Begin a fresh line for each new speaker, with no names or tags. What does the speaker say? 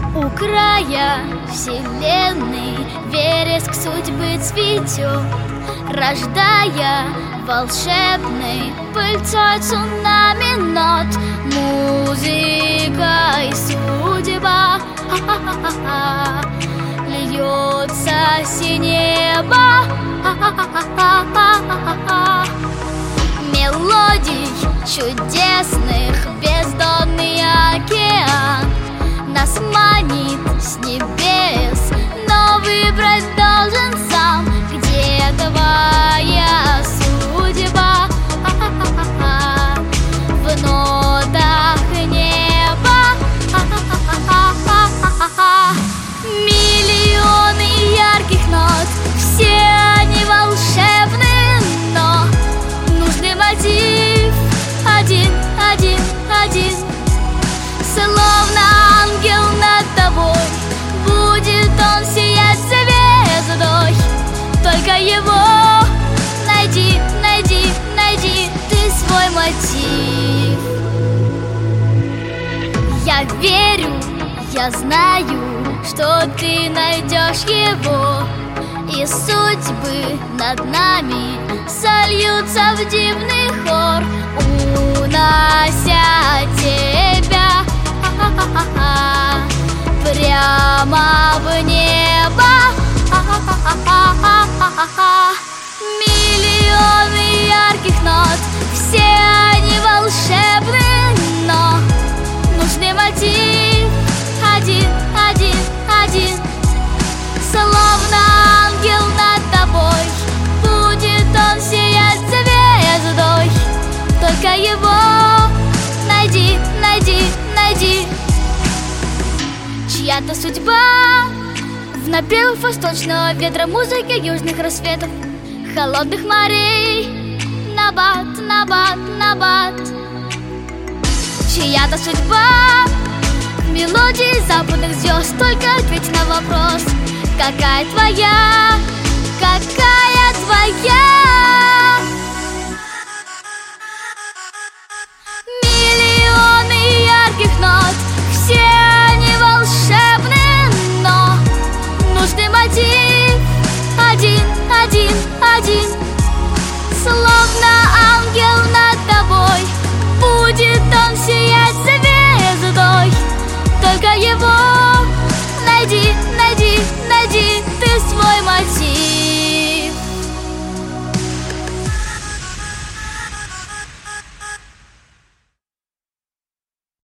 У края вселенной вереск судьбы цветет, рождая волшебной пыльцой цунами нот. Музыка и судьба льется с неба. Мелодий чудесных бездонный океан нас манит с небес, но выбрать должен сам, где твоя судьба. В нотах неба миллионы ярких нот, все они волшебны, но нужный мотив один, один, один. Словно ангел над тобой, будет он сиять звездой. Только его найди, найди, найди ты свой мотив. Я верю, я знаю, что ты найдешь его, и судьбы над нами сольются в дивный хор, унося тебя прямо в небо. Миллионы ярких нот, все они волшебны, но нужный мотив один, один, один. Словно ангел над тобой, будет он сиять звездой. Только его найди, найди, найди. Чья-то судьба в напевах восточного ветра, музыки южных рассветов, холодных морей, набат, набат, набат. Чья-то судьба в мелодии западных звезд. Только ответь на вопрос: какая твоя, какая твоя?